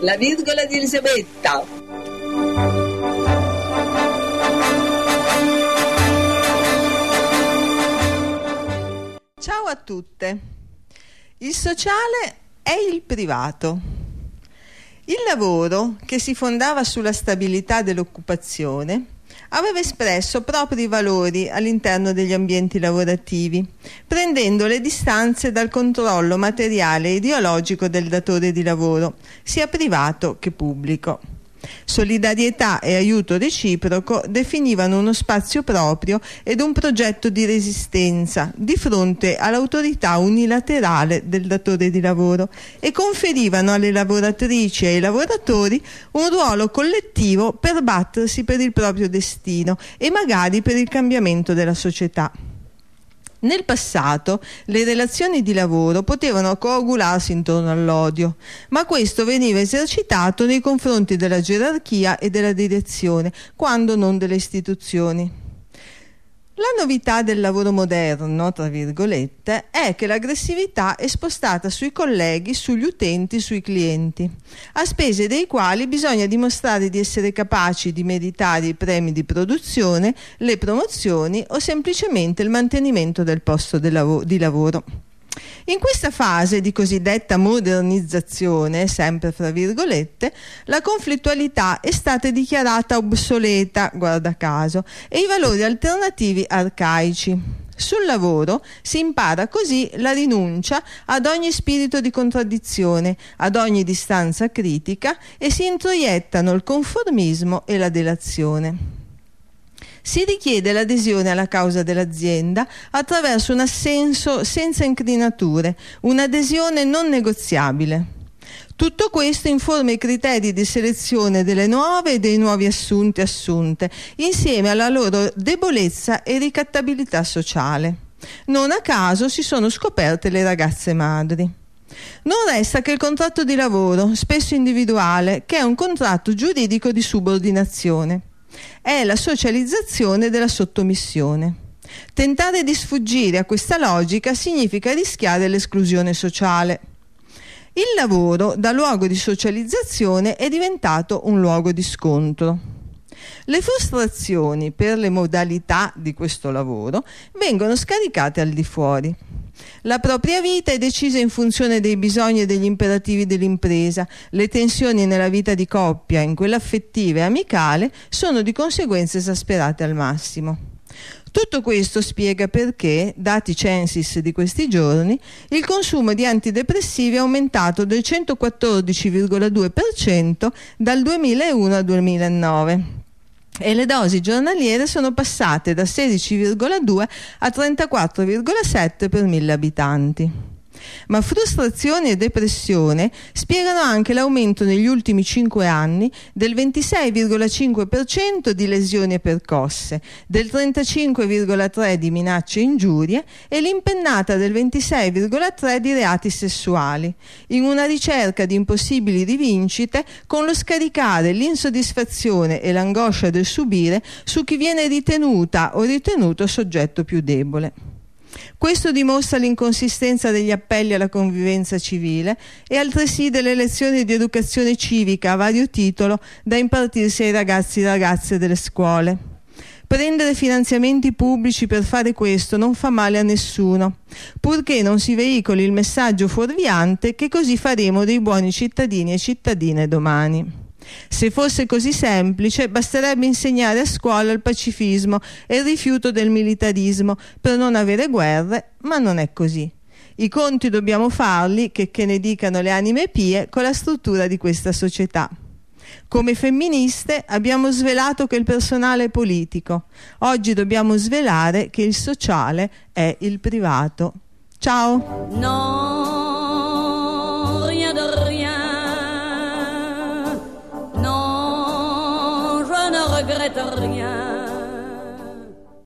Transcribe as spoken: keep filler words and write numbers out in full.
La virgola di Elisabetta. Ciao a tutte. Il sociale è il privato. Il lavoro, che si fondava sulla stabilità dell'occupazione, aveva espresso propri valori all'interno degli ambienti lavorativi, prendendo le distanze dal controllo materiale e ideologico del datore di lavoro, sia privato che pubblico. Solidarietà e aiuto reciproco definivano uno spazio proprio ed un progetto di resistenza di fronte all'autorità unilaterale del datore di lavoro e conferivano alle lavoratrici e ai lavoratori un ruolo collettivo per battersi per il proprio destino e magari per il cambiamento della società. Nel passato le relazioni di lavoro potevano coagularsi intorno all'odio, ma questo veniva esercitato nei confronti della gerarchia e della direzione, quando non delle istituzioni. La novità del lavoro moderno, tra virgolette, è che l'aggressività è spostata sui colleghi, sugli utenti, sui clienti, a spese dei quali bisogna dimostrare di essere capaci di meritare i premi di produzione, le promozioni o semplicemente il mantenimento del posto di lavoro. In questa fase di cosiddetta modernizzazione, sempre fra virgolette, la conflittualità è stata dichiarata obsoleta, guarda caso, e i valori alternativi arcaici. Sul lavoro si impara così la rinuncia ad ogni spirito di contraddizione, ad ogni distanza critica e si introiettano il conformismo e la delazione. Si richiede l'adesione alla causa dell'azienda attraverso un assenso senza incrinature, un'adesione non negoziabile. Tutto questo informa i criteri di selezione delle nuove e dei nuovi assunti e assunte, insieme alla loro debolezza e ricattabilità sociale. Non a caso si sono scoperte le ragazze madri. Non resta che il contratto di lavoro, spesso individuale, che è un contratto giuridico di subordinazione. È la socializzazione della sottomissione. Tentare di sfuggire a questa logica significa rischiare l'esclusione sociale. Il lavoro, da luogo di socializzazione, è diventato un luogo di scontro. Le frustrazioni per le modalità di questo lavoro vengono scaricate al di fuori. La propria vita è decisa in funzione dei bisogni e degli imperativi dell'impresa. Le tensioni nella vita di coppia, in quella affettiva e amicale, sono di conseguenza esasperate al massimo. Tutto questo spiega perché, dati Censis di questi giorni, il consumo di antidepressivi è aumentato del centoquattordici virgola due per cento dal duemilauno al duemilanove. E le dosi giornaliere sono passate da sedici virgola due a trentaquattro virgola sette per mille abitanti. Ma frustrazione e depressione spiegano anche l'aumento negli ultimi cinque anni del ventisei virgola cinque per cento di lesioni e percosse, del trentacinque virgola tre per cento di minacce e ingiurie e l'impennata del ventisei virgola tre per cento di reati sessuali, in una ricerca di impossibili rivincite con lo scaricare l'insoddisfazione e l'angoscia del subire su chi viene ritenuta o ritenuto soggetto più debole. Questo dimostra l'inconsistenza degli appelli alla convivenza civile e altresì delle lezioni di educazione civica a vario titolo da impartirsi ai ragazzi e ragazze delle scuole. Prendere finanziamenti pubblici per fare questo non fa male a nessuno, purché non si veicoli il messaggio fuorviante che così faremo dei buoni cittadini e cittadine domani. Se fosse così semplice, basterebbe insegnare a scuola il pacifismo e il rifiuto del militarismo per non avere guerre, ma non è così. I conti dobbiamo farli, che, che ne dicano le anime pie, con la struttura di questa società. Come femministe abbiamo svelato che il personale è politico. Oggi dobbiamo svelare che il sociale è il privato. Ciao! Non, rien de rien. Non, je ne regrette rien.